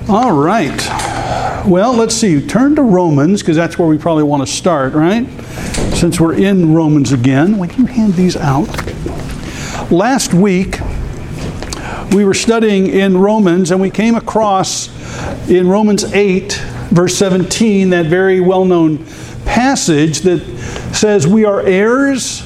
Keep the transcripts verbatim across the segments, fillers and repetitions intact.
All right. Well, let's see. Turn to Romans, because that's where we probably want to start, right? Since we're in Romans again. Would you hand these out? Last week, we were studying in Romans, and we came across in Romans eight, verse seventeen, that very well-known passage that says we are heirs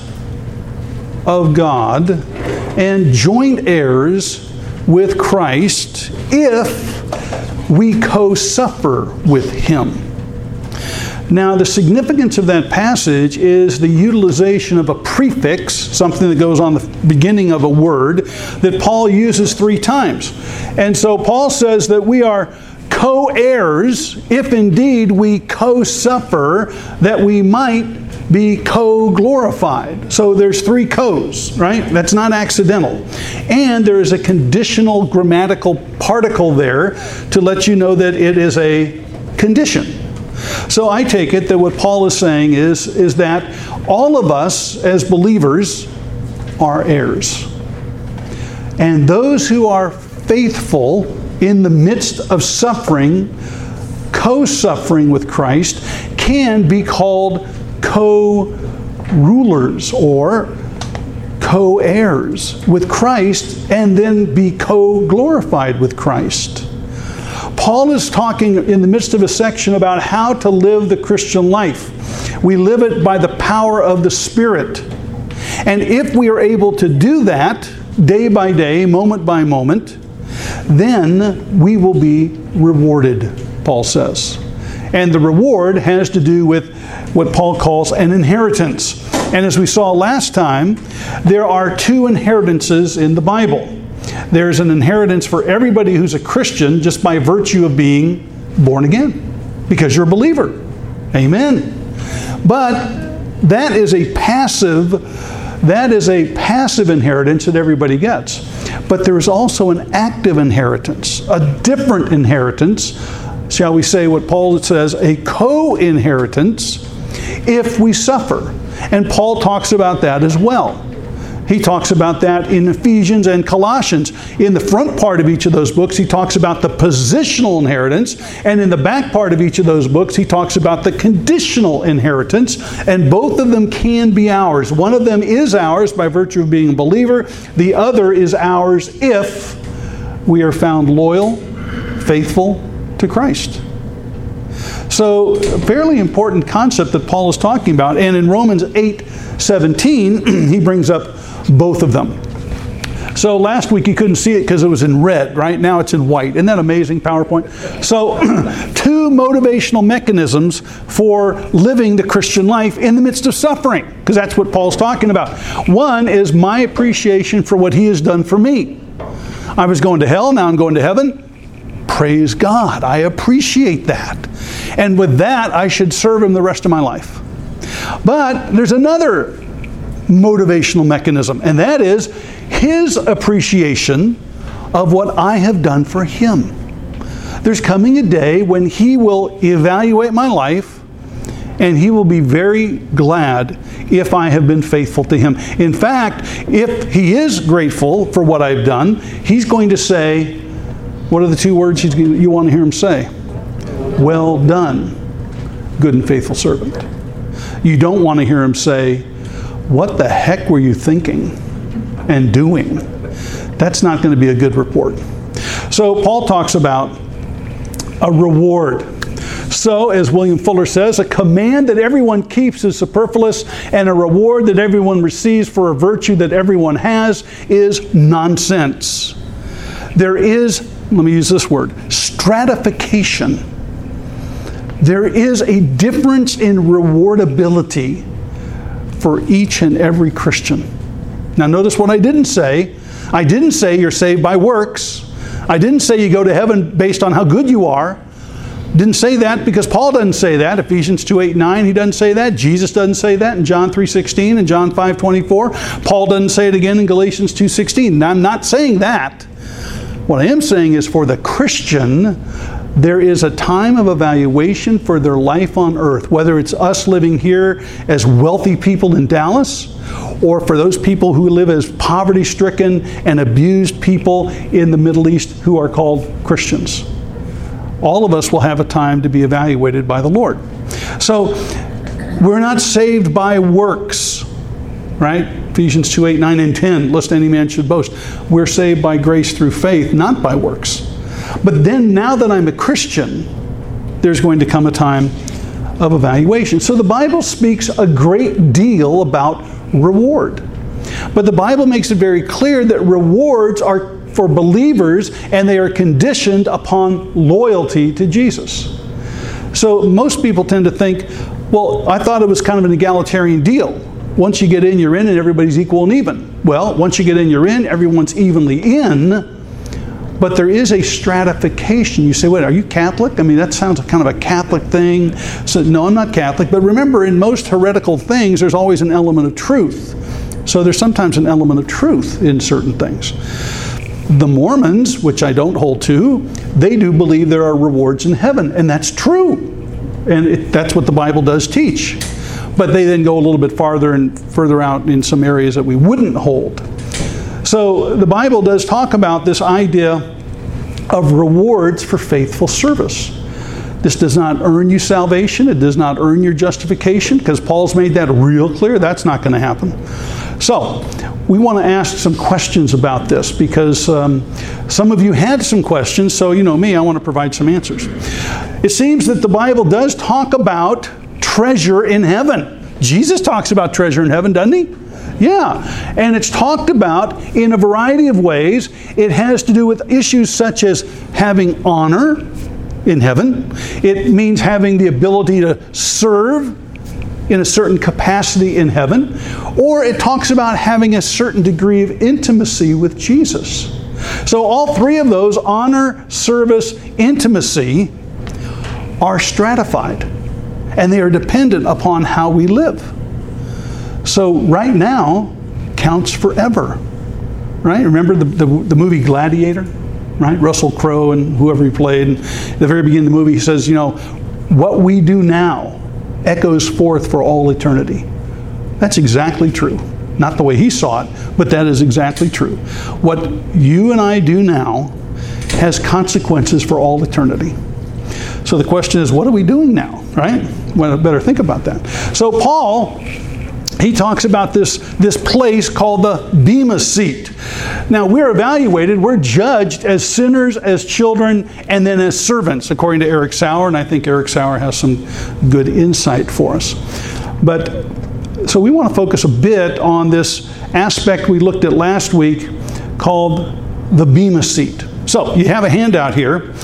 of God and joint heirs with Christ if we co-suffer with Him. Now, the significance of that passage is the utilization of a prefix, something that goes on the beginning of a word, that Paul uses three times. And so Paul says that we are co-heirs if indeed we co-suffer, that we might be co-glorified. So there's three co's, right? That's not accidental. And there is a conditional grammatical particle there to let you know that it is a condition. So I take it that what Paul is saying is, is that all of us as believers are heirs. And those who are faithful in the midst of suffering, co-suffering with Christ, can be called co-rulers or co-heirs with Christ, and then be co-glorified with Christ. Paul is talking in the midst of a section about how to live the Christian life. We live it by the power of the Spirit. And if we are able to do that day by day, moment by moment, then we will be rewarded, Paul says. And the reward has to do with what Paul calls an inheritance. And as we saw last time, there are two inheritances in the Bible. There's an inheritance for everybody who's a Christian just by virtue of being born again, because you're a believer. Amen. But that is a passive, that is a passive inheritance that everybody gets. But there is also an active inheritance, a different inheritance, shall we say what Paul says, a co-inheritance if we suffer. And Paul talks about that as well. He talks about that in Ephesians and Colossians. In the front part of each of those books, he talks about the positional inheritance. And in the back part of each of those books, he talks about the conditional inheritance. And both of them can be ours. One of them is ours by virtue of being a believer. The other is ours if we are found loyal, faithful to Christ. So, a fairly important concept that Paul is talking about. And in Romans eight seventeen, he brings up both of them. So last week you couldn't see it because it was in red. Right now it's in white. Isn't that amazing, PowerPoint? So two motivational mechanisms for living the Christian life in the midst of suffering, because that's what Paul's talking about. One is my appreciation for what He has done for me. I was going to hell, now I'm going to heaven. Praise God. I appreciate that. And with that, I should serve Him the rest of my life. But there's another motivational mechanism, and that is His appreciation of what I have done for Him. There's coming a day when He will evaluate my life, and He will be very glad if I have been faithful to Him. In fact, if He is grateful for what I've done, He's going to say, what are the two words you want to hear Him say? Well done, good and faithful servant. You don't want to hear Him say, what the heck were you thinking and doing? That's not going to be a good report. So Paul talks about a reward. So, as William Fuller says, a command that everyone keeps is superfluous, and a reward that everyone receives for a virtue that everyone has is nonsense. There is, let me use this word, stratification. There is a difference in rewardability for each and every Christian. Now notice what I didn't say. I didn't say you're saved by works. I didn't say you go to heaven based on how good you are. Didn't say that because Paul doesn't say that. Ephesians two, eight, nine, he doesn't say that. Jesus doesn't say that in John three, sixteen and John five, twenty-four. Paul doesn't say it again in Galatians two, sixteen. Now, I'm not saying that. What I am saying is for the Christian, there is a time of evaluation for their life on earth, whether it's us living here as wealthy people in Dallas, or for those people who live as poverty-stricken and abused people in the Middle East who are called Christians. all of us will have a time to be evaluated by the Lord. So we're not saved by works, right? Ephesians two, eight, nine, and ten, lest any man should boast. We're saved by grace through faith, not by works. But then now that I'm a Christian, there's going to come a time of evaluation. So the Bible speaks a great deal about reward. But the Bible makes it very clear that rewards are for believers and they are conditioned upon loyalty to Jesus. So most people tend to think, well, I thought it was kind of an egalitarian deal. Once you get in, you're in, and everybody's equal and even. Well, once you get in, you're in, everyone's evenly in. But there is a stratification. You say, wait, are you Catholic? I mean, that sounds like kind of a Catholic thing. So, no, I'm not Catholic. But remember, in most heretical things, there's always an element of truth. So there's sometimes an element of truth in certain things. The Mormons, which I don't hold to, they do believe there are rewards in heaven. And that's true. And it, that's what the Bible does teach. But they then go a little bit farther and further out in some areas that we wouldn't hold. So the Bible does talk about this idea of rewards for faithful service. This does not earn you salvation. It does not earn your justification, because Paul's made that real clear. That's not going to happen. So we want to ask some questions about this, because um, some of you had some questions. So you know me, I want to provide some answers. It seems that the Bible does talk about treasure in heaven. Jesus talks about treasure in heaven, doesn't he? Yeah, and it's talked about in a variety of ways. It has to do with issues such as having honor in heaven. It means having the ability to serve in a certain capacity in heaven. Or it talks about having a certain degree of intimacy with Jesus. So all three of those, honor, service, intimacy, are stratified. And they are dependent upon how we live. So right now counts forever, right? Remember the, the, the movie Gladiator, right? Russell Crowe and whoever he played. And at the very beginning of the movie, he says, you know, what we do now echoes forth for all eternity. That's exactly true. Not the way he saw it, but that is exactly true. What you and I do now has consequences for all eternity. So the question is, what are we doing now, right? Well, better think about that. So Paul, he talks about this, this place called the Bema seat. Now, we're evaluated, we're judged as sinners, as children, and then as servants, according to Eric Sauer, and I think Eric Sauer has some good insight for us. But, so we want to focus a bit on this aspect we looked at last week called the Bema seat. So, you have a handout here.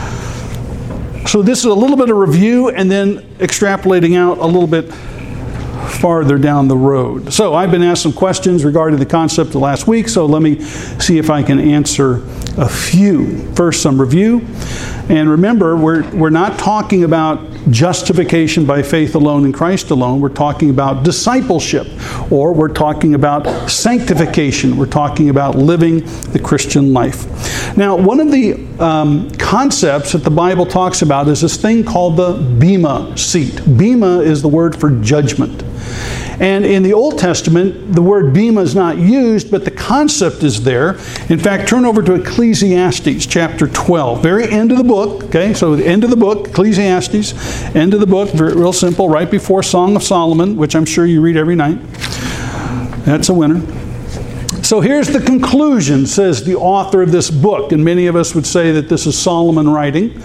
So this is a little bit of review and then extrapolating out a little bit farther down the road. So I've been asked some questions regarding the concept of last week, so let me see if I can answer a few. First, some review. And remember, we're, we're not talking about justification by faith alone in Christ alone. We're talking about discipleship, or we're talking about sanctification. We're talking about living the Christian life. Now, one of the um, concepts that the Bible talks about is this thing called the Bema seat. Bema is the word for judgment. And in the Old Testament, the word Bema is not used, but the concept is there. In fact, turn over to Ecclesiastes chapter twelve, very end of the book. Okay, so the end of the book, Ecclesiastes, end of the book, very, real simple, right before Song of Solomon, which I'm sure you read every night. That's a winner. So here's the conclusion, says the author of this book, and many of us would say that this is Solomon writing.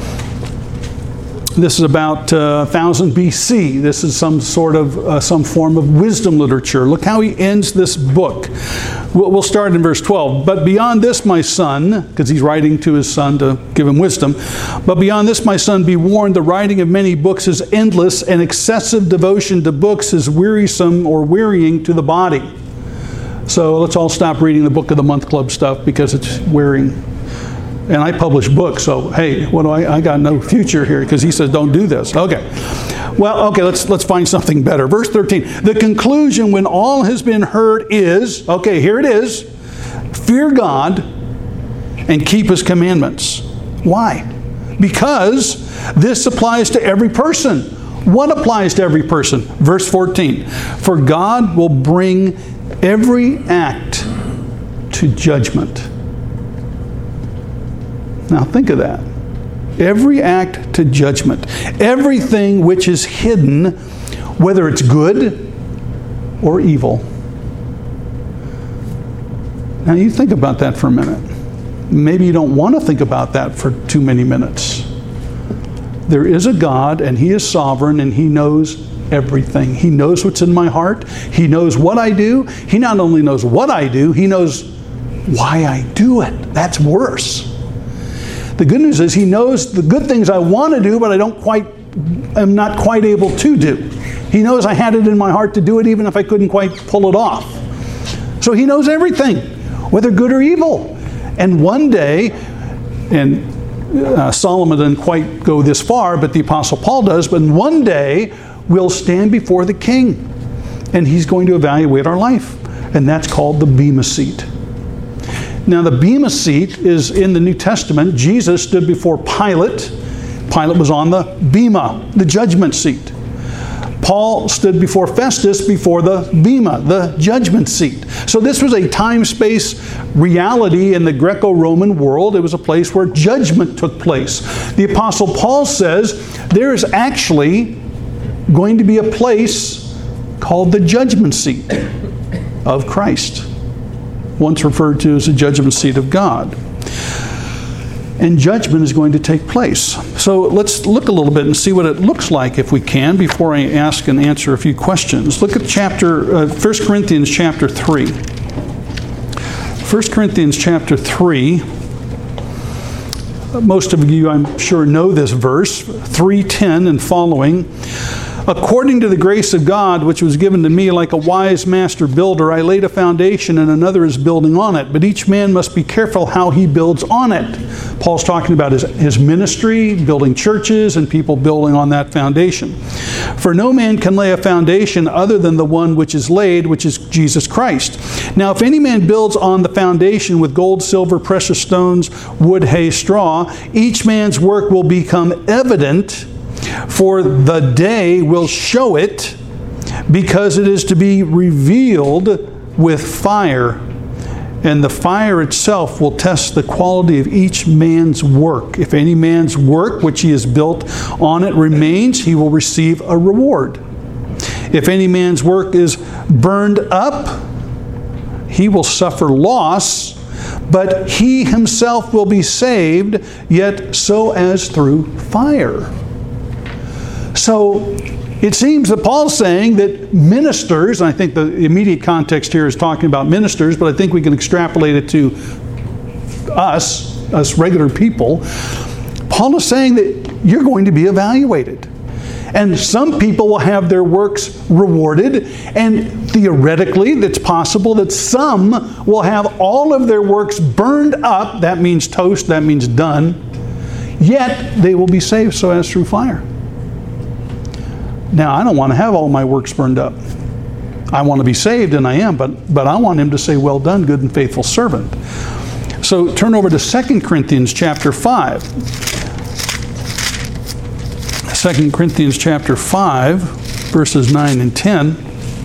This is about uh, one thousand B C. This is some sort of, uh, some form of wisdom literature. Look how he ends this book. We'll, we'll start in verse twelve. But beyond this, my son, because he's writing to his son to give him wisdom. But beyond this, my son, be warned, the writing of many books is endless, and excessive devotion to books is wearisome or wearying to the body. So let's all stop reading the Book of the Month Club stuff because it's wearing. And I publish books, so hey, what do I? I got no future here because he says don't do this. Okay, well, okay, let's let's find something better. Verse thirteen. The conclusion, when all has been heard, is okay. Here it is: fear God and keep His commandments. Why? Because this applies to every person. What applies to every person? Verse fourteen. For God will bring every act to judgment. Now think of that. Every act to judgment. Everything which is hidden, whether it's good or evil. Now you think about that for a minute. Maybe you don't want to think about that for too many minutes. There is a God, and He is sovereign, and He knows everything. He knows what's in my heart. He knows what I do. He not only knows what I do, He knows why I do it. That's worse. The good news is He knows the good things I want to do, but I don't quite, am not quite able to do. He knows I had it in my heart to do it, even if I couldn't quite pull it off. So He knows everything, whether good or evil. And one day, and uh, Solomon didn't quite go this far, but the Apostle Paul does, but one day we'll stand before the King, and He's going to evaluate our life. And that's called the Bema Seat. Now the Bema Seat is in the New Testament. Jesus stood before Pilate. Pilate was on the Bema, the judgment seat. Paul stood before Festus before the Bema, the judgment seat. So this was a time-space reality in the Greco-Roman world. It was a place where judgment took place. The Apostle Paul says there is actually going to be a place called the judgment seat of Christ, once referred to as the judgment seat of God. And judgment is going to take place. So let's look a little bit and see what it looks like, if we can, before I ask and answer a few questions. Look at chapter, uh, First Corinthians chapter three. First Corinthians chapter three. Most of you, I'm sure, know this verse, three ten and following. According to the grace of God, which was given to me like a wise master builder, I laid a foundation and another is building on it. But each man must be careful how he builds on it. Paul's talking about his, his ministry, building churches, and people building on that foundation. For no man can lay a foundation other than the one which is laid, which is Jesus Christ. Now if any man builds on the foundation with gold, silver, precious stones, wood, hay, straw, each man's work will become evident, for the day will show it, because it is to be revealed with fire. And the fire itself will test the quality of each man's work. If any man's work which he has built on it remains, he will receive a reward. If any man's work is burned up, he will suffer loss, but he himself will be saved, yet so as through fire. So it seems that Paul's saying that ministers, and I think the immediate context here is talking about ministers, but I think we can extrapolate it to us, us regular people. Paul is saying that you're going to be evaluated. And some people will have their works rewarded, and theoretically it's possible that some will have all of their works burned up. That means toast, that means done. Yet they will be saved so as through fire. Now, I don't want to have all my works burned up. I want to be saved, and I am, but, but I want Him to say, well done, good and faithful servant. So turn over to Second Corinthians chapter five. Second Corinthians chapter five, verses nine and ten.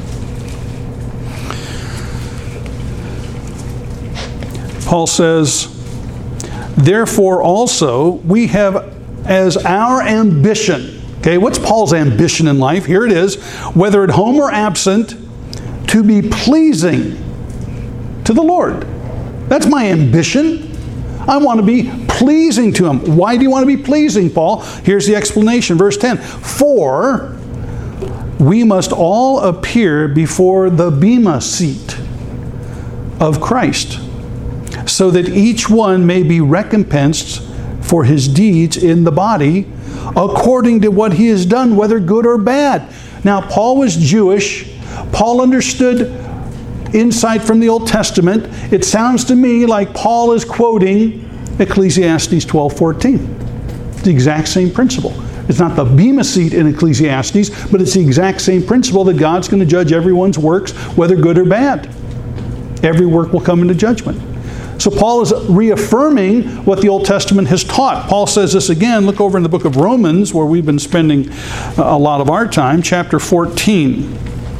Paul says, therefore also we have as our ambition. Okay, what's Paul's ambition in life? Here it is. Whether at home or absent, to be pleasing to the Lord. That's my ambition. I want to be pleasing to Him. Why do you want to be pleasing, Paul? Here's the explanation, verse ten. For we must all appear before the Bema seat of Christ, so that each one may be recompensed for his deeds in the body, according to what he has done, whether good or bad. Now, Paul was Jewish. Paul understood insight from the Old Testament. It sounds to me like Paul is quoting Ecclesiastes twelve fourteen. It's the exact same principle. It's not the Bema seat in Ecclesiastes, but it's the exact same principle that God's going to judge everyone's works, whether good or bad. Every work will come into judgment. So Paul is reaffirming what the Old Testament has taught. Paul says this again. Look over in the book of Romans, where we've been spending a lot of our time, chapter fourteen.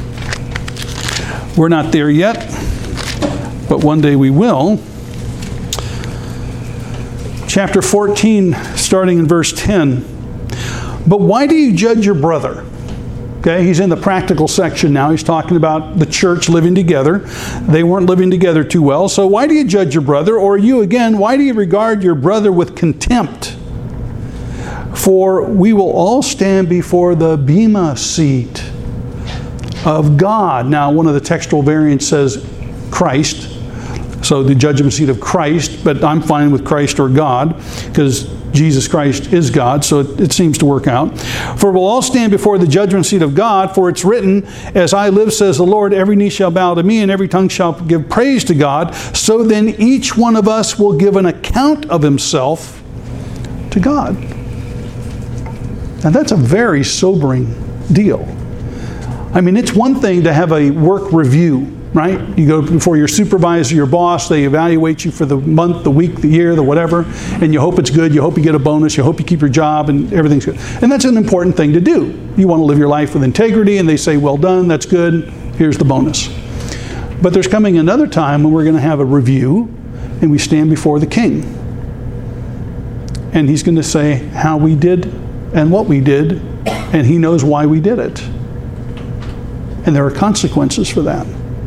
We're not there yet, but one day we will. chapter fourteen, starting in verse ten. But why do you judge your brother? Okay, he's in the practical section now. He's talking about the church living together. They weren't living together too well. So why do you judge your brother? Or you again, why do you regard your brother with contempt? For we will all stand before the bema seat of God. Now, one of the textual variants says Christ. So the judgment seat of Christ, but I'm fine with Christ or God, because Jesus Christ is God, so it, it seems to work out. For we'll all stand before the judgment seat of God, for it's written, as I live, says the Lord, every knee shall bow to me, and every tongue shall give praise to God. So then each one of us will give an account of himself to God. Now that's a very sobering deal. I mean, it's one thing to have a work review, right? You go before your supervisor, your boss, they evaluate you for the month, the week, the year, the whatever, and you hope it's good, you hope you get a bonus, you hope you keep your job, and everything's good. And that's an important thing to do. You want to live your life with integrity, and they say, well done, that's good, here's the bonus. But there's coming another time when we're going to have a review, and we stand before the King. And he's going to say how we did and what we did, and he knows why we did it. And there are consequences for that.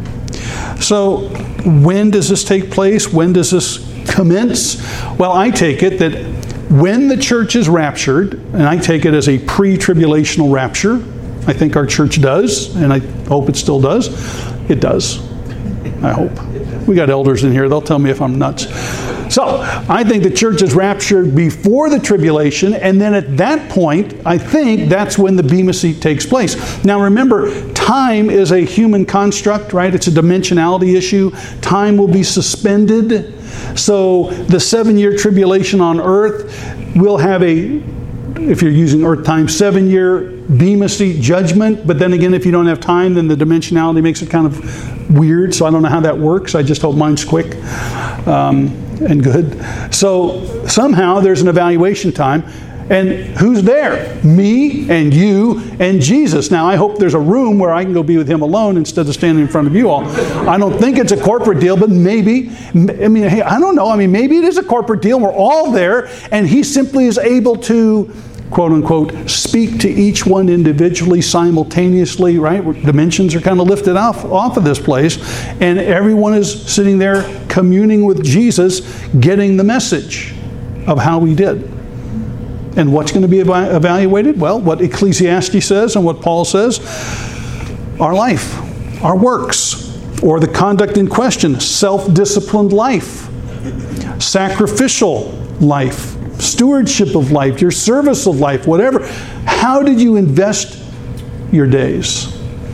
So when does this take place? When does this commence? Well, I take it that when the church is raptured, and I take it as a pre-tribulational rapture, I think our church does, and I hope it still does. It does. I hope. We got elders in here. They'll tell me if I'm nuts. So I think the church is raptured before the tribulation, and then at that point, I think that's when the Bema Seat takes place. Now remember, time is a human construct, right? It's a dimensionality issue. Time will be suspended. So the seven-year tribulation on earth will have a, if you're using earth time, seven-year Bema Seat judgment. But then again, if you don't have time, then the dimensionality makes it kind of weird. So I don't know how that works. I just hope mine's quick. Um, and good. So somehow there's an evaluation time. And who's there? Me and you and Jesus. Now I hope there's a room where I can go be with him alone instead of standing in front of you all. I don't think it's a corporate deal, but maybe. I mean, hey, I don't know. I mean, maybe it is a corporate deal. We're all there, and he simply is able to, quote unquote, speak to each one individually, simultaneously, right? Dimensions are kind of lifted off, off of this place, and everyone is sitting there communing with Jesus, getting the message of how we did. And what's going to be ev- evaluated? Well, what Ecclesiastes says and what Paul says, our life, our works, or the conduct in question, self-disciplined life, sacrificial life, stewardship of life, your service of life, whatever. How did you invest your days?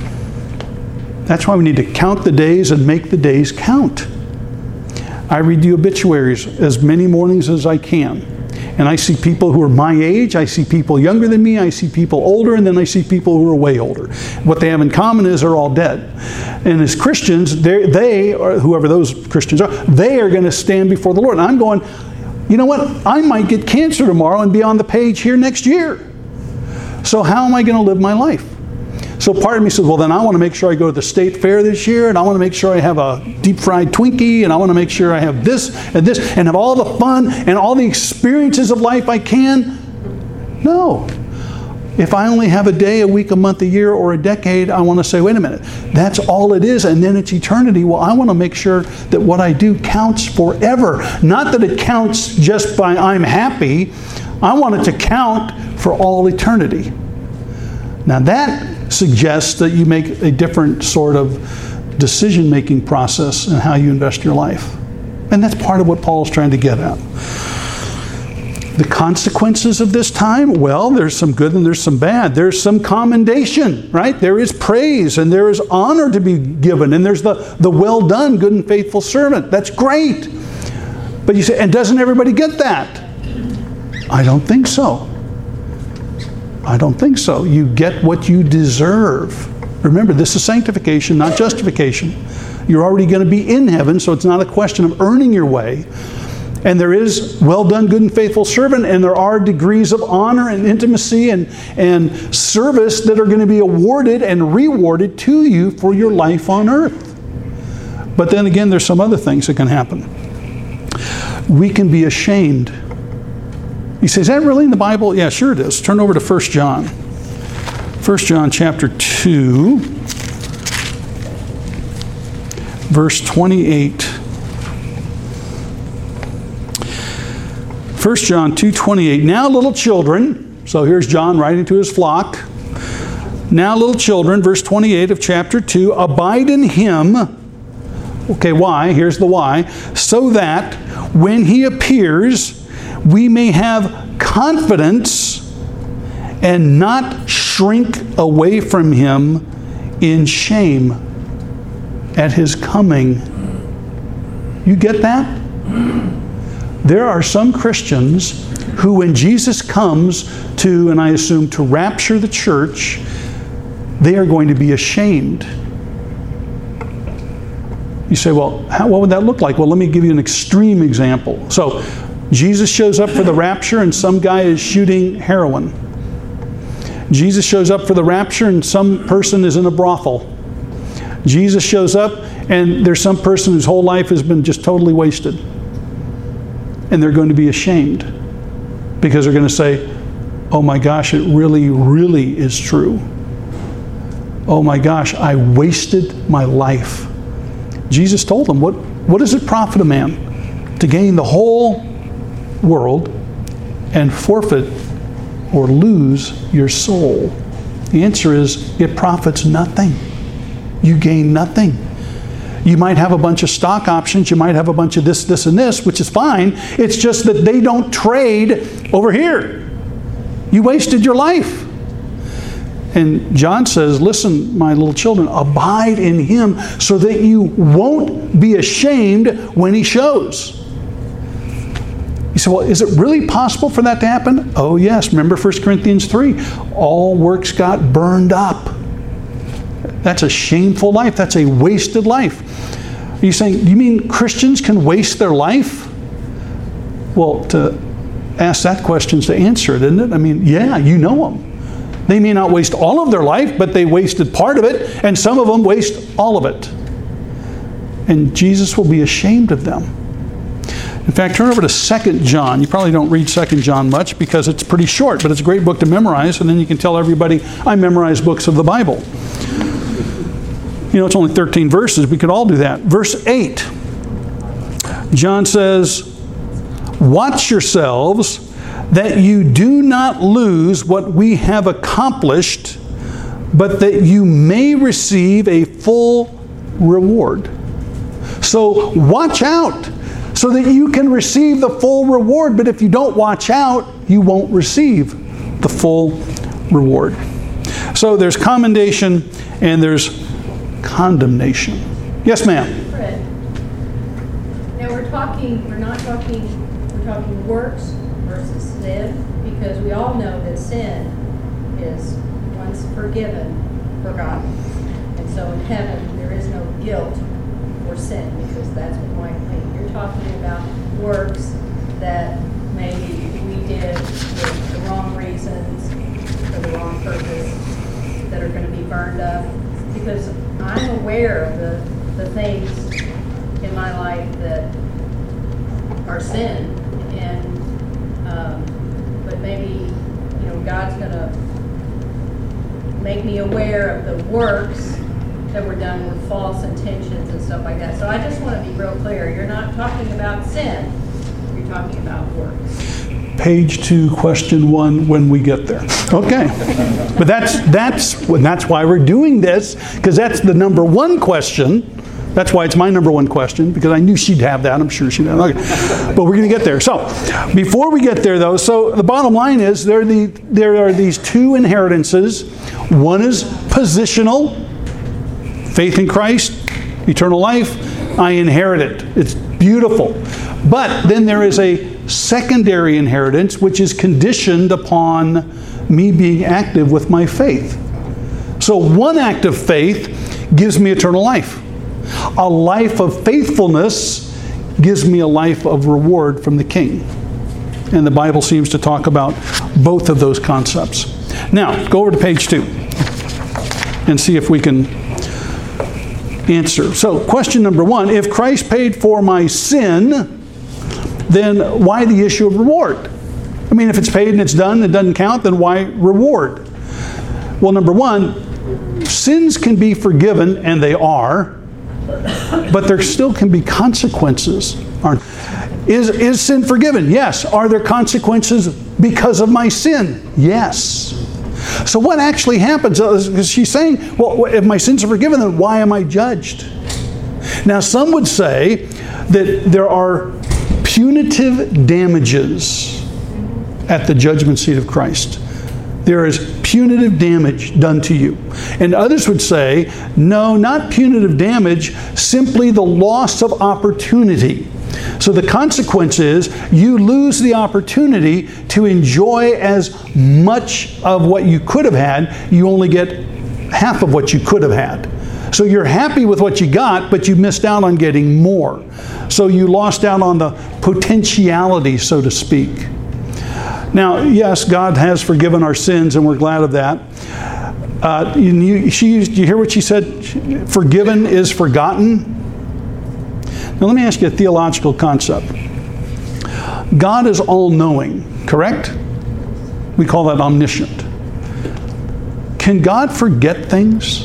That's why we need to count the days and make the days count. I read the obituaries as many mornings as I can. And I see people who are my age, I see people younger than me, I see people older, and then I see people who are way older. What they have in common is they're all dead. And as Christians, they, or whoever those Christians are, they are going to stand before the Lord. And I'm going, you know what? I might get cancer tomorrow and be on the page here next year. So how am I going to live my life? So part of me says, well, then I want to make sure I go to the state fair this year, and I want to make sure I have a deep fried Twinkie, and I want to make sure I have this and this, and have all the fun and all the experiences of life I can. No. If I only have a day, a week, a month, a year, or a decade, I want to say, wait a minute, that's all it is, and then it's eternity. Well, I want to make sure that what I do counts forever. Not that it counts just by I'm happy. I want it to count for all eternity. Now that suggests that you make a different sort of decision-making process in how you invest your life. And that's part of what Paul's trying to get at. The consequences of this time, well, there's some good and there's some bad. There's some commendation, right? There is praise and there is honor to be given. And there's the, the well done, good and faithful servant. That's great. But you say, and doesn't everybody get that? I don't think so. I don't think so. You get what you deserve. Remember, this is sanctification, not justification. You're already going to be in heaven, so it's not a question of earning your way. And there is well done, good and faithful servant, and there are degrees of honor and intimacy and, and service that are going to be awarded and rewarded to you for your life on earth. But then again, there's some other things that can happen. We can be ashamed You say, is that really in the Bible? Yeah, sure it is. Turn over to First John. First John chapter two, verse twenty-eight. First John two twenty-eight. Now little children, so here's John writing to his flock. Now little children, verse twenty-eight of chapter two, abide in him. Okay, why? Here's the why. So that when he appears, we may have confidence and not shrink away from him in shame at his coming. You get that? There are some Christians who, when Jesus comes to, and I assume to rapture the church, they are going to be ashamed. You say, well, how, what would that look like? Well, let me give you an extreme example. So, Jesus shows up for the rapture and some guy is shooting heroin. Jesus shows up for the rapture and some person is in a brothel. Jesus shows up and there's some person whose whole life has been just totally wasted. And they're going to be ashamed because they're going to say, oh my gosh, it really, really is true. Oh my gosh, I wasted my life. Jesus told them, what, what does it profit a man to gain the whole world and forfeit or lose your soul? The answer is, it profits nothing. You gain nothing. You might have a bunch of stock options, you might have a bunch of this, this, and this, which is fine. It's just that they don't trade over here. You wasted your life. And John says, listen, my little children, abide in him so that you won't be ashamed when he shows. You say, well, is it really possible for that to happen? Oh yes, remember First Corinthians three. All works got burned up. That's a shameful life. That's a wasted life. Are you saying, do you mean Christians can waste their life? Well, to ask that question is to answer it, isn't it? I mean, yeah, you know them. They may not waste all of their life, but they wasted part of it, and some of them waste all of it. And Jesus will be ashamed of them. In fact, turn over to Second John. You probably don't read Second John much because it's pretty short, but it's a great book to memorize, and then you can tell everybody, I memorize books of the Bible. You know, it's only thirteen verses. We could all do that. Verse eight. John says, watch yourselves that you do not lose what we have accomplished, but that you may receive a full reward. So watch out so that you can receive the full reward. But if you don't watch out, you won't receive the full reward. So there's commendation and there's condemnation. Yes, ma'am. Fred, now we're talking, we're not talking, we're talking works versus sin, because we all know that sin is once forgiven, forgotten. And so in heaven, there is no guilt for sin, because that's what might mean. You're talking about works that maybe we did for the wrong reasons, for the wrong purpose, that are going to be burned up. Because I'm aware of the, the things in my life that are sin, and um, but maybe, you know, God's going to make me aware of the works that were done with false intentions and stuff like that. So I just want to be real clear. You're not talking about sin. You're talking about works. Page two, question one, when we get there. Okay. But that's that's that's why we're doing this, because that's the number one question. That's why it's my number one question, because I knew she'd have that. I'm sure she'd have that. Okay. But we're going to get there. So before we get there, though, so the bottom line is there are, the, there are these two inheritances. One is positional, faith in Christ, eternal life. I inherit it. It's beautiful. But then there is a secondary inheritance, which is conditioned upon me being active with my faith. So one act of faith gives me eternal life. A life of faithfulness gives me a life of reward from the King. And the Bible seems to talk about both of those concepts. Now, go over to page two and see if we can answer. So, question number one, if Christ paid for my sin, then why the issue of reward? I mean, if it's paid and it's done, it doesn't count, then why reward? Well, number one, sins can be forgiven, and they are, but there still can be consequences. Aren't is, is sin forgiven? Yes. Are there consequences because of my sin? Yes. So what actually happens? She's saying, well, if my sins are forgiven, then why am I judged? Now, some would say that there are punitive damages at the judgment seat of Christ. There is punitive damage done to you. And others would say, no, not punitive damage, simply the loss of opportunity. So the consequence is you lose the opportunity to enjoy as much of what you could have had. You only get half of what you could have had. So you're happy with what you got, but you missed out on getting more. So you lost out on the potentiality, so to speak. Now, yes, God has forgiven our sins, and we're glad of that. Uh, you, she used, you hear what she said? Forgiven is forgotten. Now, let me ask you a theological concept. God is all-knowing, correct? We call that omniscient. Can God forget things?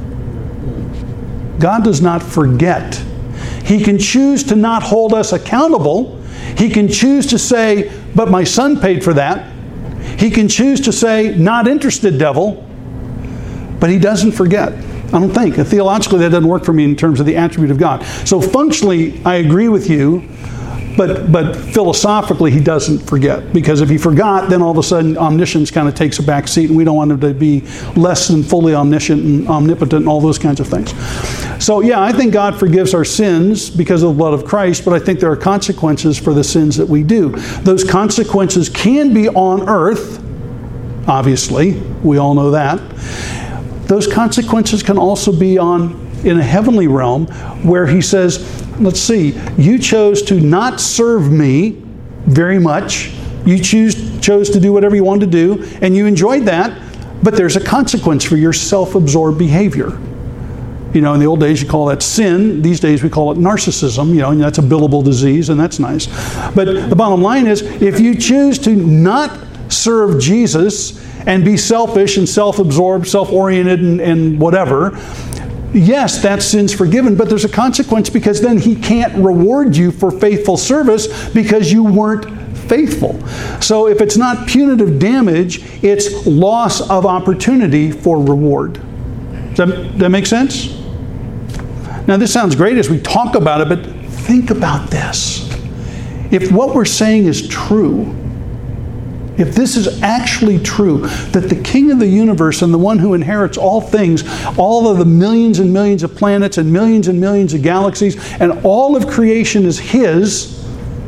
God does not forget. He can choose to not hold us accountable. He can choose to say, but my son paid for that. He can choose to say, not interested, devil. But he doesn't forget. I don't think. Theologically, that doesn't work for me in terms of the attribute of God. So functionally, I agree with you, but but philosophically, he doesn't forget. Because if he forgot, then all of a sudden omniscience kind of takes a back seat, and we don't want him to be less than fully omniscient and omnipotent and all those kinds of things. So yeah, I think God forgives our sins because of the blood of Christ, but I think there are consequences for the sins that we do. Those consequences can be on earth, obviously. We all know that. Those consequences can also be on in a heavenly realm where he says, let's see, you chose to not serve me very much. You choose, chose to do whatever you wanted to do, and you enjoyed that, but there's a consequence for your self-absorbed behavior. You know, in the old days you call that sin. These days we call it narcissism, you know, and that's a billable disease, and that's nice. But the bottom line is, if you choose to not serve Jesus and be selfish and self-absorbed, self-oriented and, and whatever, yes, that sin's forgiven, but there's a consequence because then he can't reward you for faithful service because you weren't faithful. So if it's not punitive damage, it's loss of opportunity for reward. Does that, that make sense? Now this sounds great as we talk about it, but think about this. If what we're saying is true, if this is actually true, that the King of the universe and the one who inherits all things, all of the millions and millions of planets and millions and millions of galaxies, and all of creation is his,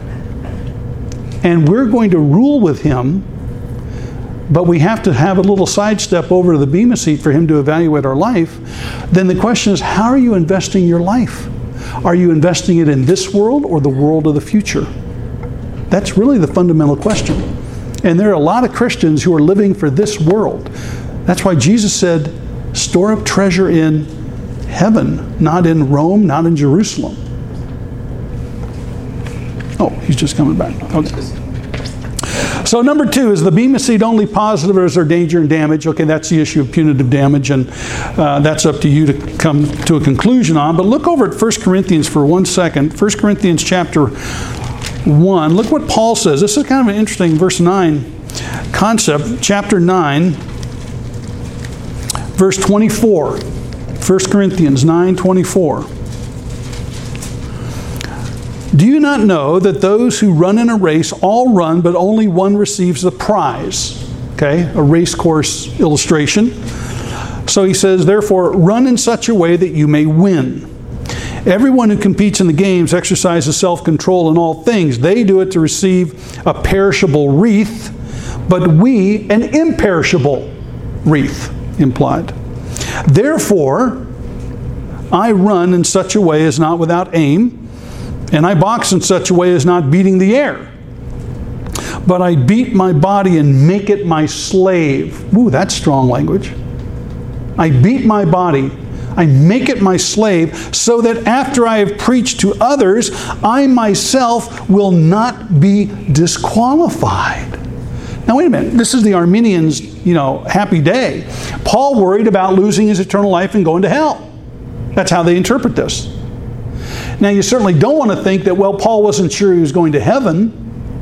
and we're going to rule with him, but we have to have a little sidestep over to the Bema seat for him to evaluate our life, then the question is, how are you investing your life? Are you investing it in this world or the world of the future? That's really the fundamental question. And there are a lot of Christians who are living for this world. That's why Jesus said, store up treasure in heaven, not in Rome, not in Jerusalem. Oh, he's just coming back. Okay. So number two, is the Bema seat only positive or is there danger and damage? Okay, that's the issue of punitive damage, and uh, that's up to you to come to a conclusion on. But look over at First Corinthians for one second. First Corinthians chapter one. Look what Paul says. This is kind of an interesting verse nine concept. Chapter nine, verse twenty-four. First Corinthians nine twenty-four. Do you not know that those who run in a race all run, but only one receives the prize? Okay, a race course illustration. So he says, therefore, run in such a way that you may win. Everyone who competes in the games exercises self-control in all things. They do it to receive a perishable wreath, but we an imperishable wreath, implied. Therefore, I run in such a way as not without aim, and I box in such a way as not beating the air. But I beat my body and make it my slave. Ooh, that's strong language. I beat my body, I make it my slave, so that after I have preached to others, I myself will not be disqualified. Now wait a minute, this is the Arminians, you know, happy day. Paul worried about losing his eternal life and going to hell. That's how they interpret this. Now you certainly don't want to think that, well, Paul wasn't sure he was going to heaven.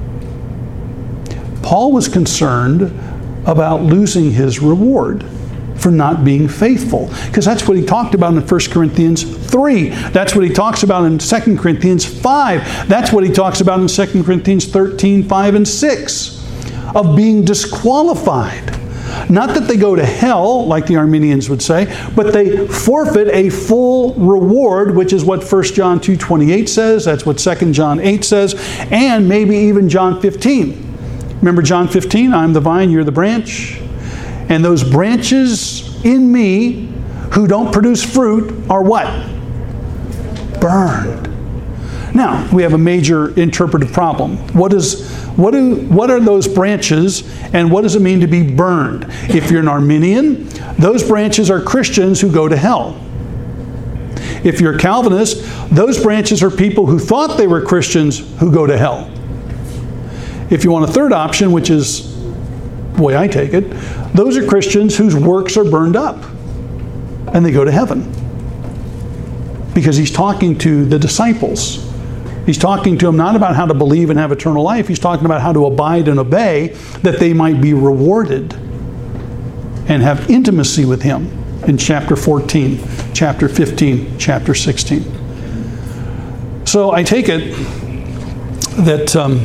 Paul was concerned about losing his reward for not being faithful. Because that's what he talked about in First Corinthians three. That's what he talks about in Second Corinthians five. That's what he talks about in Second Corinthians thirteen, five and six. Of being disqualified. Not that they go to hell, like the Arminians would say, but they forfeit a full reward, which is what First John two twenty-eight says, that's what Second John eight says, and maybe even John fifteen. Remember John fifteen, I'm the vine, you're the branch. And those branches in me who don't produce fruit are what? Burned. Now, we have a major interpretive problem. What is, what do, what are those branches, and what does it mean to be burned? If you're an Arminian, those branches are Christians who go to hell. If you're a Calvinist, those branches are people who thought they were Christians who go to hell. If you want a third option, which is the way I take it, those are Christians whose works are burned up and they go to heaven. Because he's talking to the disciples. He's talking to them not about how to believe and have eternal life. He's talking about how to abide and obey that they might be rewarded and have intimacy with him in chapter fourteen, chapter fifteen, chapter sixteen. So I take it that um,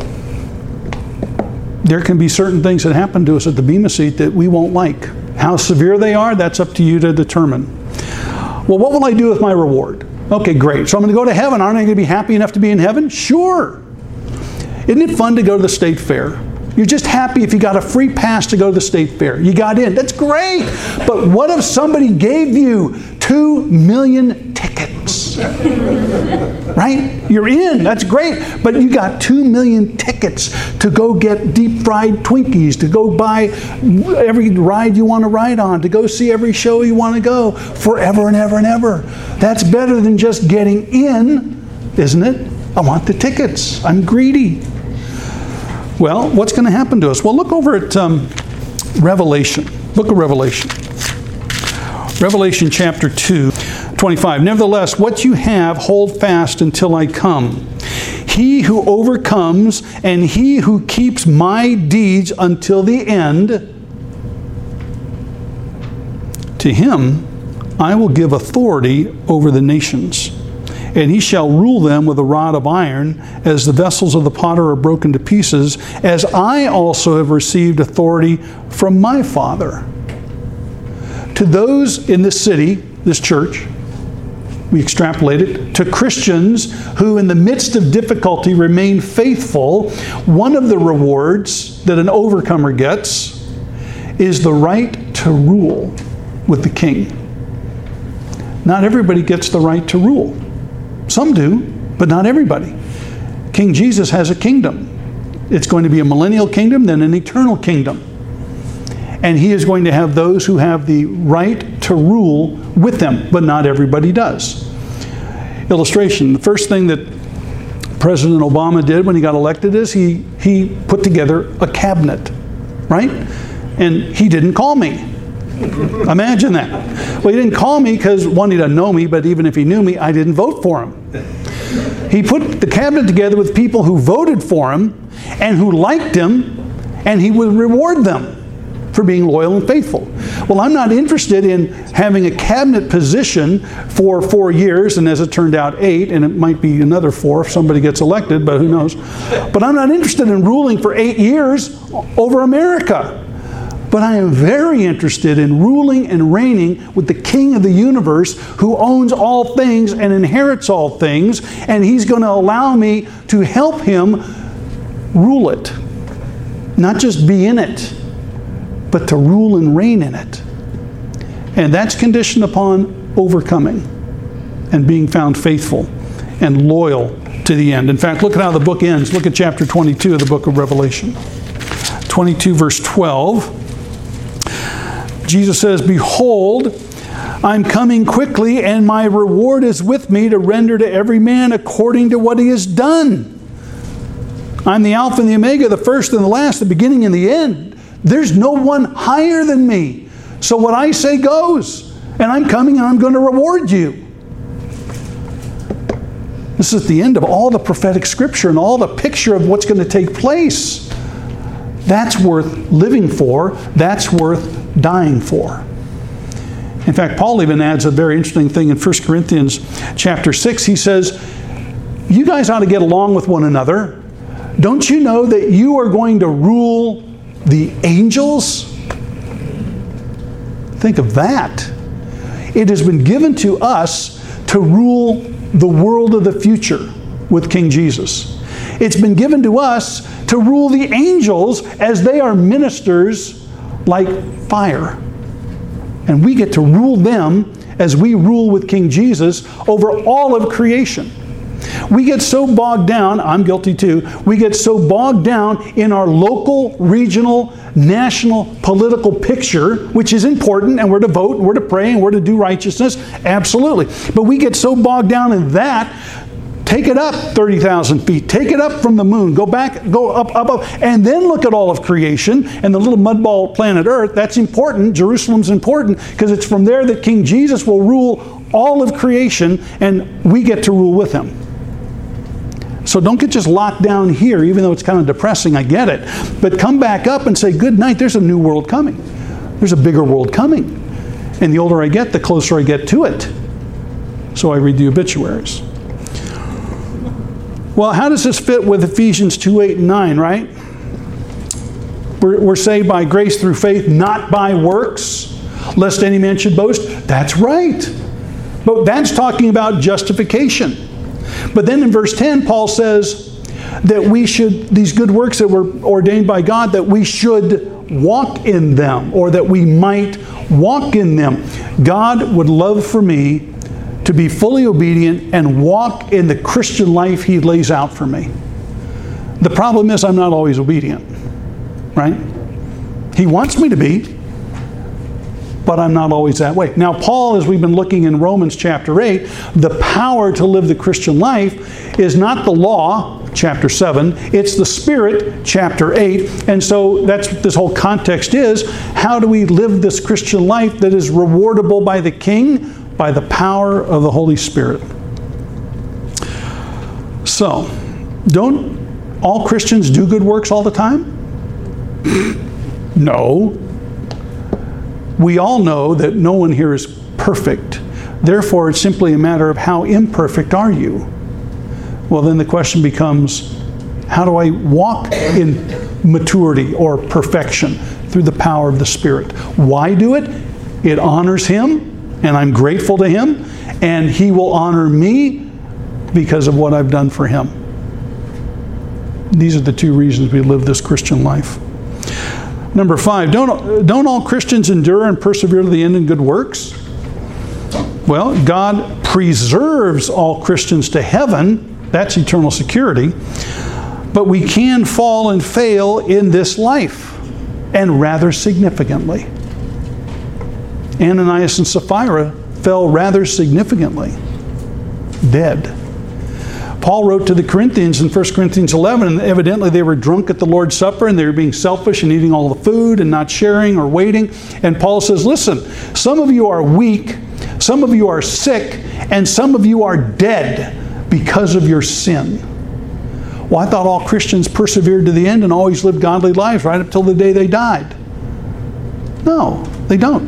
there can be certain things that happen to us at the Bema Seat that we won't like. How severe they are, that's up to you to determine. Well, what will I do with my reward? Okay, great. So I'm going to go to heaven. Aren't I going to be happy enough to be in heaven? Sure. Isn't it fun to go to the state fair? You're just happy if you got a free pass to go to the state fair. You got in. That's great. But what if somebody gave you two million tickets? Right? You're in. That's great. But you got two million tickets to go get deep fried Twinkies, to go buy every ride you want to ride on, to go see every show you want to go forever and ever and ever. That's better than just getting in, isn't it? I want the tickets. I'm greedy. Well, what's going to happen to us? Well, look over at um, Revelation. Book of Revelation. Revelation chapter two, twenty-five. Nevertheless, what you have, hold fast until I come. He who overcomes and he who keeps my deeds until the end, to him I will give authority over the nations. And he shall rule them with a rod of iron, as the vessels of the potter are broken to pieces, as I also have received authority from my Father. To those in this city, this church, we extrapolate it, to Christians who in the midst of difficulty remain faithful, one of the rewards that an overcomer gets is the right to rule with the king. Not everybody gets the right to rule. Some do, but not everybody. King Jesus has a kingdom. It's going to be a millennial kingdom, then an eternal kingdom. And he is going to have those who have the right to rule with them, but not everybody does. Illustration, the first thing that President Obama did when he got elected is he, he put together a cabinet, right? And he didn't call me. Imagine that. Well, he didn't call me because, one, he doesn't know me, but even if he knew me, I didn't vote for him. He put the cabinet together with people who voted for him and who liked him, and he would reward them for being loyal and faithful. Well, I'm not interested in having a cabinet position for four years, and as it turned out, eight, and it might be another four if somebody gets elected, but who knows. But I'm not interested in ruling for eight years over America. But I am very interested in ruling and reigning with the King of the universe who owns all things and inherits all things, and he's going to allow me to help him rule it. Not just be in it, but to rule and reign in it. And that's conditioned upon overcoming and being found faithful and loyal to the end. In fact, look at how the book ends. Look at chapter twenty-two of the book of Revelation. twenty-two verse twelve. Jesus says, "Behold, I'm coming quickly, and my reward is with me to render to every man according to what he has done." I'm the Alpha and the Omega, the first and the last, the beginning and the end. There's no one higher than me. So what I say goes. And I'm coming and I'm going to reward you. This is the end of all the prophetic scripture and all the picture of what's going to take place. That's worth living for. That's worth dying for. In fact, Paul even adds a very interesting thing in First Corinthians chapter six. He says, you guys ought to get along with one another. Don't you know that you are going to rule the angels? Think of that. It has been given to us to rule the world of the future with King Jesus. It's been given to us to rule the angels as they are ministers like fire. And we get to rule them as we rule with King Jesus over all of creation. We get so bogged down, I'm guilty too, we get so bogged down in our local, regional, national, political picture, which is important, and we're to vote, and we're to pray, and we're to do righteousness, absolutely. But we get so bogged down in that, take it up thirty thousand feet, take it up from the moon, go back, go up, up, up, and then look at all of creation and the little mudball planet Earth. That's important. Jerusalem's important because it's from there that King Jesus will rule all of creation, and we get to rule with him. So don't get just locked down here, even though it's kind of depressing, I get it. But come back up and say, good night, there's a new world coming. There's a bigger world coming. And the older I get, the closer I get to it. So I read the obituaries. Well, how does this fit with Ephesians two, eight, and nine, right? We're, we're saved by grace through faith, not by works, lest any man should boast. That's right. But that's talking about justification. But then in verse ten, Paul says that we should, these good works that were ordained by God, that we should walk in them, or that we might walk in them. God would love for me to be fully obedient and walk in the Christian life he lays out for me. The problem is I'm not always obedient, right? He wants me to be, but I'm not always that way. Now, Paul, as we've been looking in Romans chapter eight, the power to live the Christian life is not the law, chapter seven, it's the Spirit, chapter eight. And so that's what this whole context is. How do we live this Christian life that is rewardable by the King? By the power of the Holy Spirit. So, don't all Christians do good works all the time? No. We all know that no one here is perfect. Therefore, it's simply a matter of how imperfect are you? Well, then the question becomes, how do I walk in maturity or perfection? Through the power of the Spirit. Why do it? It honors Him, and I'm grateful to Him, and He will honor me because of what I've done for Him. These are the two reasons we live this Christian life. Number five, don't, don't all Christians endure and persevere to the end in good works? Well, God preserves all Christians to heaven. That's eternal security. But we can fall and fail in this life, and rather significantly. Ananias and Sapphira fell rather significantly, dead. Paul wrote to the Corinthians in First Corinthians eleven, and evidently they were drunk at the Lord's Supper, and they were being selfish and eating all the food and not sharing or waiting. And Paul says, listen, some of you are weak, some of you are sick, and some of you are dead because of your sin. Well, I thought all Christians persevered to the end and always lived godly lives right up till the day they died. No, they don't.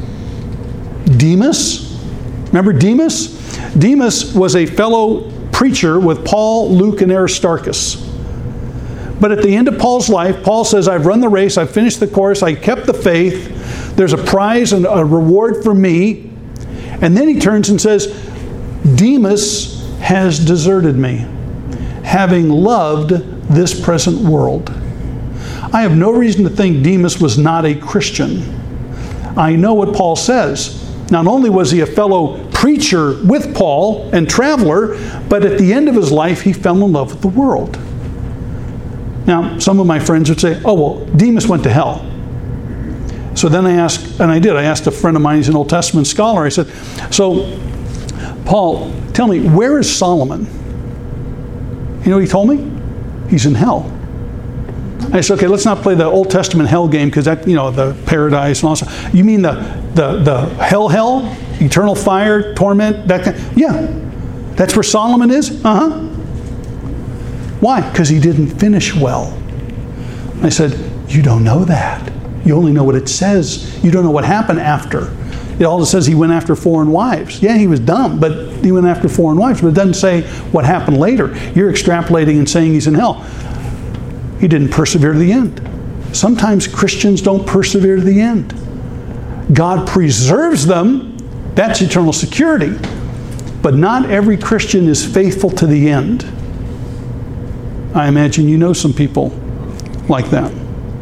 Demas, remember Demas? Demas was a fellow preacher with Paul, Luke, and Aristarchus. But at the end of Paul's life, Paul says, I've run the race, I've finished the course, I kept the faith, there's a prize and a reward for me. And then he turns and says, Demas has deserted me, having loved this present world. I have no reason to think Demas was not a Christian. I know what Paul says. Not only was he a fellow preacher with Paul and traveler, but at the end of his life, he fell in love with the world. Now, some of my friends would say, oh, well, Demas went to hell. So then I asked, and I did, I asked a friend of mine, he's an Old Testament scholar, I said, so, Paul, tell me, where is Solomon? You know what he told me? He's in hell. I said, okay, let's not play the Old Testament hell game, because that, you know, the paradise and all that. You mean the, the, the hell hell? Eternal fire, torment, that kind? Yeah. That's where Solomon is? Uh-huh. Why? Because he didn't finish well. I said, you don't know that. You only know what it says. You don't know what happened after. It all says he went after foreign wives. Yeah, he was dumb, but he went after foreign wives. But it doesn't say what happened later. You're extrapolating and saying he's in hell. He didn't persevere to the end. Sometimes Christians don't persevere to the end. God preserves them. That's eternal security. But not every Christian is faithful to the end. I imagine you know some people like that.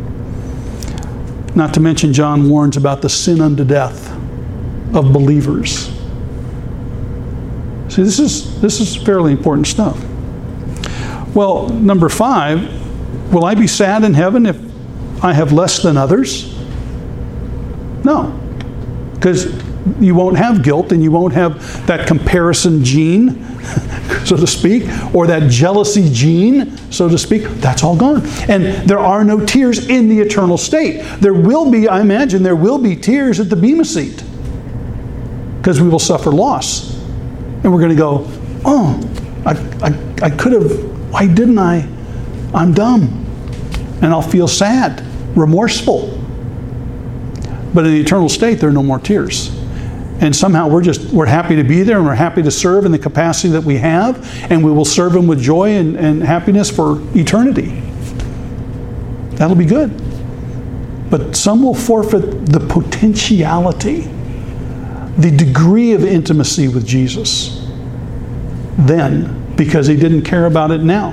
Not to mention, John warns about the sin unto death of believers. See, this is this is fairly important stuff. Well, number five, will I be sad in heaven if I have less than others? No, because you won't have guilt and you won't have that comparison gene, so to speak, or that jealousy gene, so to speak. That's all gone. And there are no tears in the eternal state. There will be, I imagine, there will be tears at the Bema seat, because we will suffer loss. And we're going to go, oh, I, I, I could have, why didn't I? I'm dumb. And I'll feel sad, remorseful. But in the eternal state, there are no more tears. And somehow we're just, we're happy to be there, and we're happy to serve in the capacity that we have, and we will serve Him with joy and, and happiness for eternity. That'll be good. But some will forfeit the potentiality, the degree of intimacy with Jesus then, because he didn't care about it now.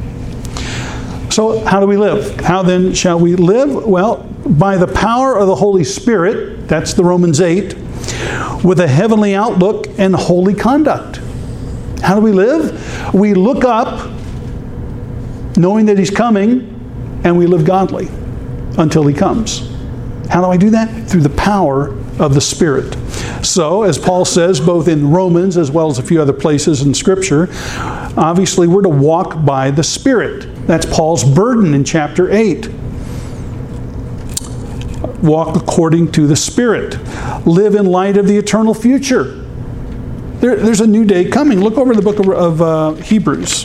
So how do we live? How then shall we live? Well, by the power of the Holy Spirit, that's the Romans eight, with a heavenly outlook and holy conduct. How do we live? We look up, knowing that He's coming, and we live godly until He comes. How do I do that? Through the power of the Spirit. So, as Paul says, both in Romans as well as a few other places in Scripture, obviously we're to walk by the Spirit. That's Paul's burden in chapter eight. Walk according to the Spirit. Live in light of the eternal future. There, there's a new day coming. Look over the book of, of uh, Hebrews.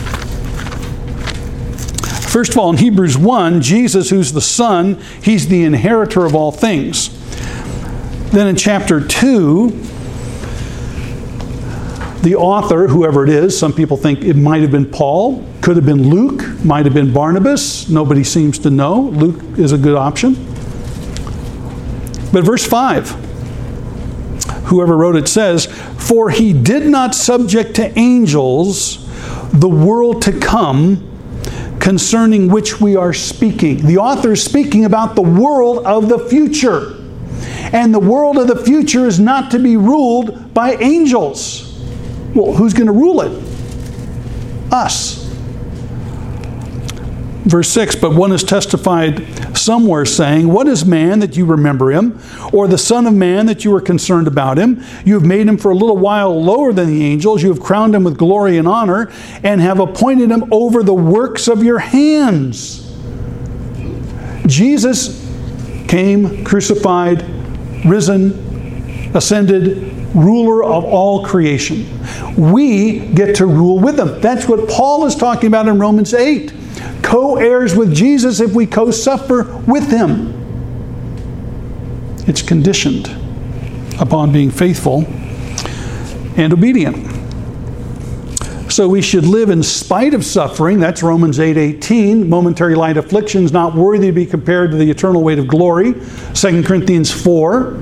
First of all, in Hebrews one, Jesus, who's the Son, He's the inheritor of all things. Then in chapter two, the author, whoever it is, some people think it might have been Paul, could have been Luke, might have been Barnabas. Nobody seems to know. Luke is a good option. But verse five, whoever wrote it says, "For He did not subject to angels the world to come, concerning which we are speaking." The author is speaking about the world of the future. And the world of the future is not to be ruled by angels. Well, who's going to rule it? Us. Verse six, "But one has testified somewhere, saying, What is man that you remember him? Or the son of man that you are concerned about him? You have made him for a little while lower than the angels. You have crowned him with glory and honor, and have appointed him over the works of your hands." Jesus came, crucified, risen, ascended, ruler of all creation. We get to rule with Him. That's what Paul is talking about in Romans eight. Co-heirs with Jesus if we co-suffer with Him. It's conditioned upon being faithful and obedient. So we should live in spite of suffering. That's Romans eight eighteen. Momentary light afflictions not worthy to be compared to the eternal weight of glory. Second Corinthians four.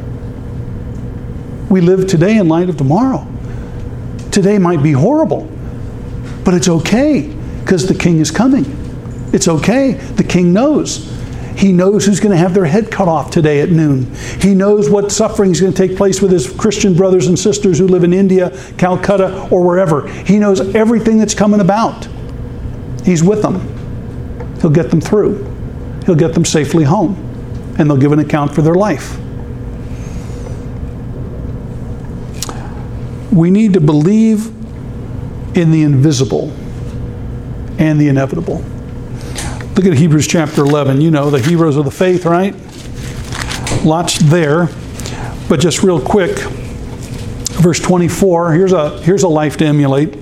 We live today in light of tomorrow. Today might be horrible, but it's okay because the King is coming. It's okay. The King knows. He knows who's going to have their head cut off today at noon. He knows what suffering is going to take place with his Christian brothers and sisters who live in India, Calcutta, or wherever. He knows everything that's coming about. He's with them. He'll get them through. He'll get them safely home. And they'll give an account for their life. We need to believe in the invisible and the inevitable. Look at Hebrews chapter eleven. You know, the heroes of the faith, right? Lots there. But just real quick, verse twenty-four, here's a, here's a life to emulate.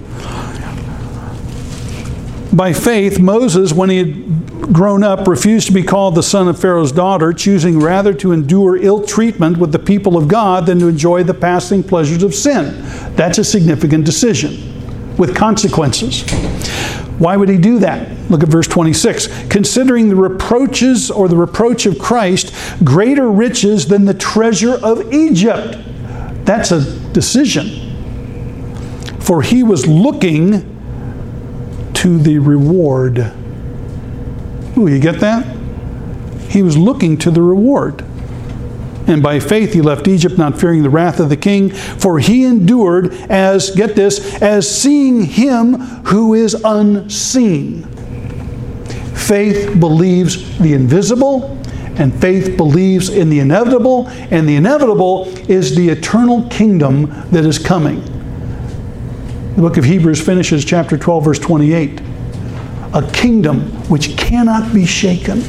By faith, Moses, when he had grown up, refused to be called the son of Pharaoh's daughter, choosing rather to endure ill treatment with the people of God than to enjoy the passing pleasures of sin. That's a significant decision with consequences. Why would he do that? Look at verse twenty-six. Considering the reproaches or the reproach of Christ greater riches than the treasure of Egypt. That's a decision. For he was looking to the reward. Ooh, you get that? He was looking to the reward. And by faith he left Egypt, not fearing the wrath of the king, for he endured as, get this, as seeing him who is unseen. Faith believes the invisible, and faith believes in the inevitable, and the inevitable is the eternal kingdom that is coming. The book of Hebrews finishes chapter twelve, verse twenty-eight. A kingdom which cannot be shaken.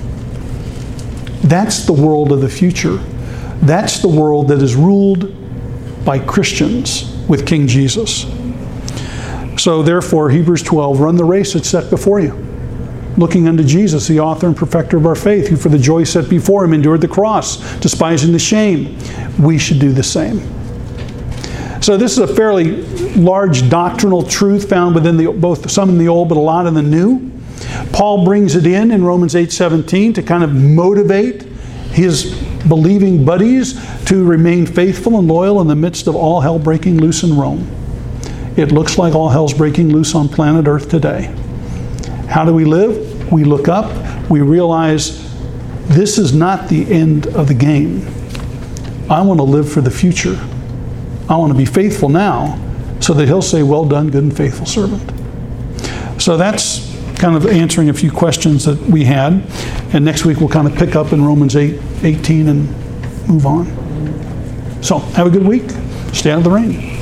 That's the world of the future. That's the world that is ruled by Christians with King Jesus. So therefore, Hebrews twelve, run the race that's set before you, looking unto Jesus, the author and perfecter of our faith, who for the joy set before him endured the cross, despising the shame. We should do the same. So this is a fairly large doctrinal truth found within the, both some in the Old but a lot in the New. Paul brings it in in Romans eight seventeen to kind of motivate his believing buddies to remain faithful and loyal in the midst of all hell breaking loose in Rome. It looks like all hell's breaking loose on planet Earth today. How do we live? We look up. We realize this is not the end of the game. I want to live for the future. I want to be faithful now so that he'll say, well done, good and faithful servant. So that's kind of answering a few questions that we had. And next week we'll kind of pick up in Romans eight eighteen and move on. So have a good week. Stay out of the rain.